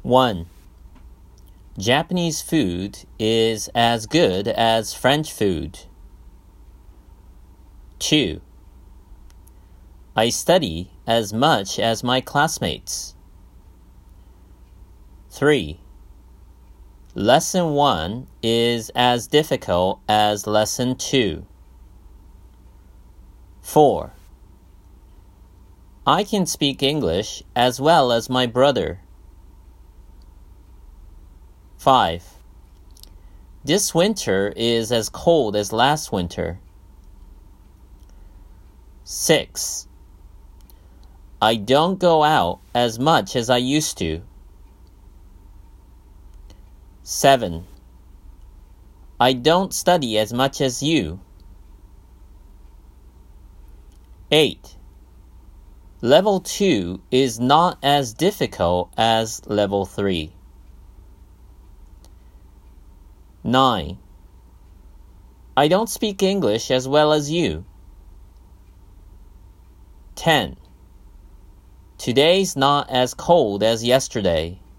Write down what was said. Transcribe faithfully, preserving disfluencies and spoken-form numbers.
one. Japanese food is as good as French food. two. I study as much as my classmates. three. Lesson one is as difficult as lesson two. four. I can speak English as well as my brother. five. This winter is as cold as last winter. six. I don't go out as much as I used to. seven. I don't study as much as you. eight. Level two is not as difficult as level three. nine. I don't speak English as well as you. ten. Today's not as cold as yesterday.